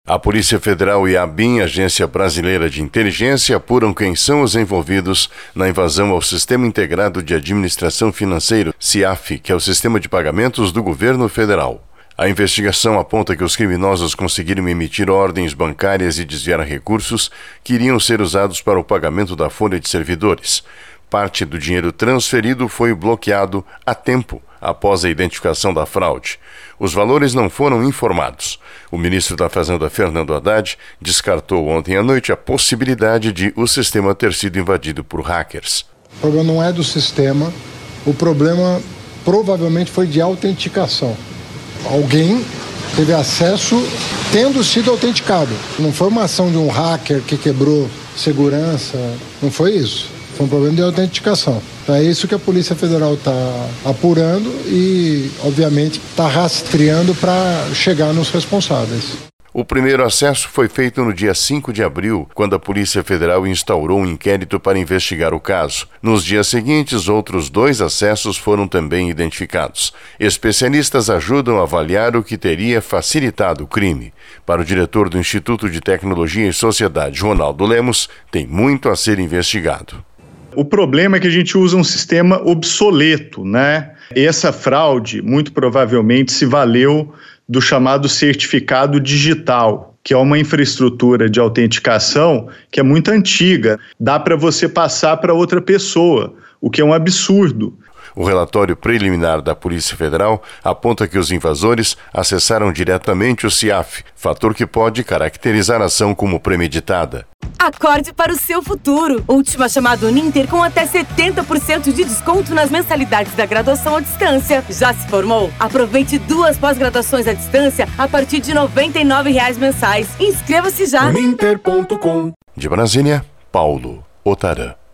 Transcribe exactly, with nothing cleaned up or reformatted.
A Polícia Federal e a ABIN, Agência Brasileira de Inteligência, apuram quem são os envolvidos na invasão ao Sistema Integrado de Administração Financeira, SIAF, que é o sistema de pagamentos do governo federal. A investigação aponta que os criminosos conseguiram emitir ordens bancárias e desviar recursos que iriam ser usados para o pagamento da folha de servidores. Parte do dinheiro transferido foi bloqueado a tempo após a identificação da fraude. Os valores não foram informados. O ministro da Fazenda, Fernando Haddad, descartou ontem à noite a possibilidade de o sistema ter sido invadido por hackers. O problema não é do sistema, o problema provavelmente foi de autenticação. Alguém teve acesso tendo sido autenticado. Não foi uma ação de um hacker que quebrou segurança, não foi isso. Foi um problema de autenticação. Então é isso que a Polícia Federal está apurando e, obviamente, está rastreando para chegar nos responsáveis. O primeiro acesso foi feito no dia cinco de abril, quando a Polícia Federal instaurou um inquérito para investigar o caso. Nos dias seguintes, outros dois acessos foram também identificados. Especialistas ajudam a avaliar o que teria facilitado o crime. Para o diretor do Instituto de Tecnologia e Sociedade, Ronaldo Lemos, tem muito a ser investigado. O problema é que a gente usa um sistema obsoleto, né? Essa fraude, muito provavelmente, se valeu do chamado certificado digital, que é uma infraestrutura de autenticação que é muito antiga. Dá para você passar para outra pessoa, o que é um absurdo. O relatório preliminar da Polícia Federal aponta que os invasores acessaram diretamente o SIAF, fator que pode caracterizar a ação como premeditada. Acorde para o seu futuro. Última chamada Uninter com até setenta por cento de desconto nas mensalidades da graduação à distância. Já se formou? Aproveite duas pós-graduações à distância a partir de noventa e nove reais mensais. Inscreva-se já. Uninter ponto com. De Brasília, Paulo Otarã.